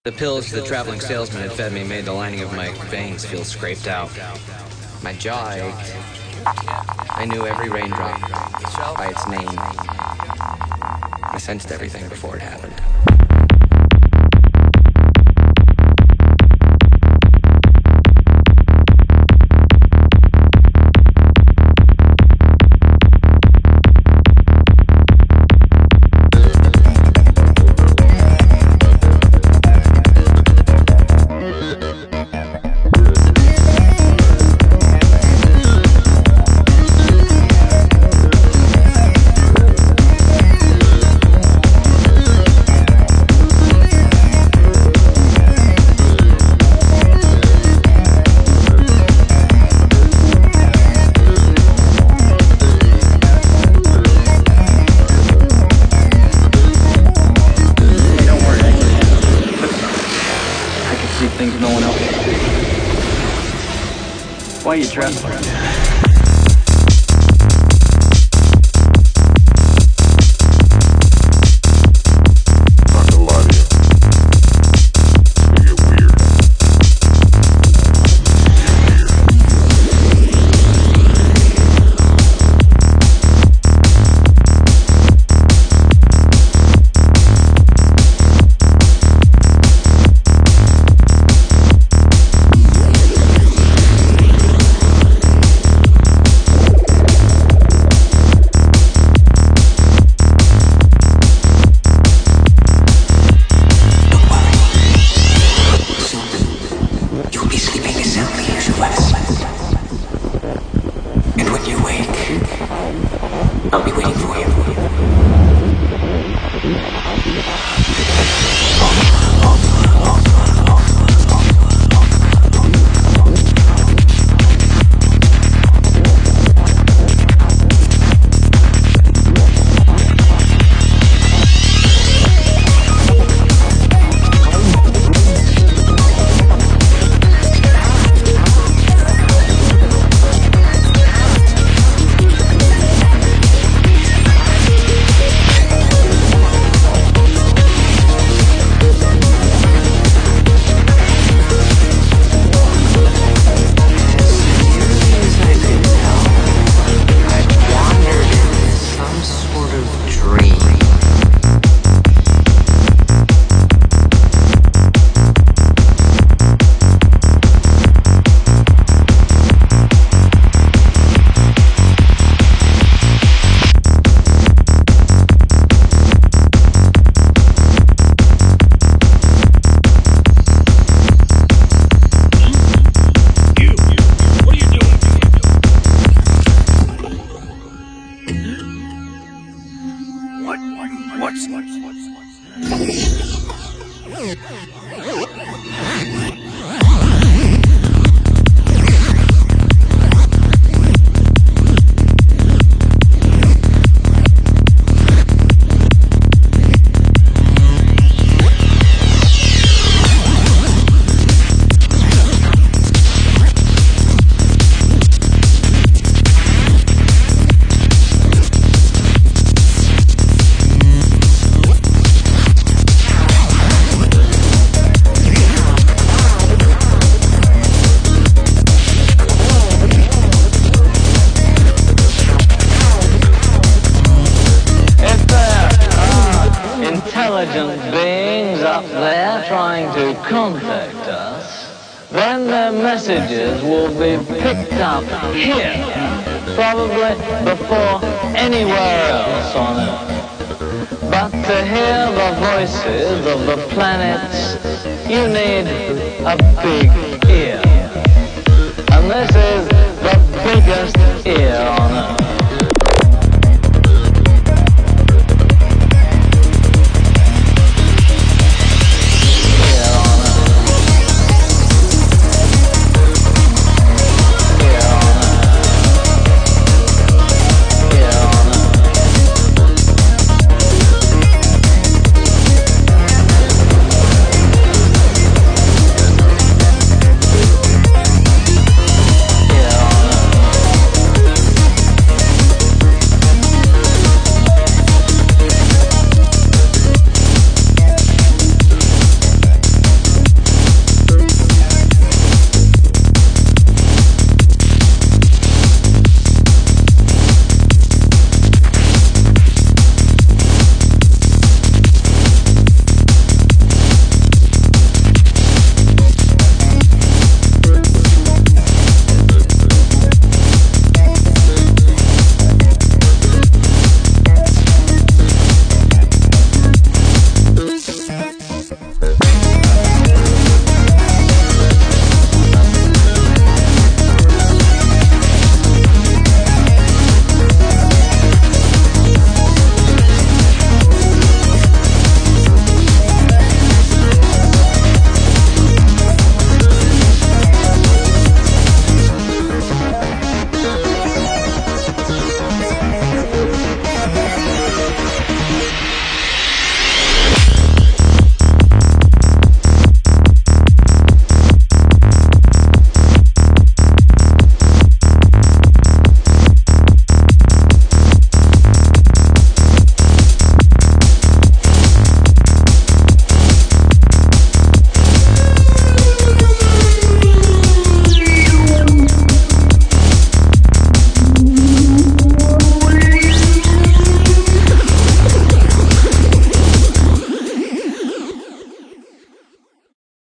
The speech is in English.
The pills the traveling salesman had fed me made the lining of my veins feel scraped out. My jaw ached. I knew every raindrop by its name. I sensed everything before it happened. Things no one else. Why are you dressed like that? And when you wake, I'll be waiting for you. Intelligent beings up there trying to contact us, then their messages will be picked up here, probably before anywhere else on Earth. But to hear the voices of the planets, you need a big ear. And this is the biggest ear on Earth.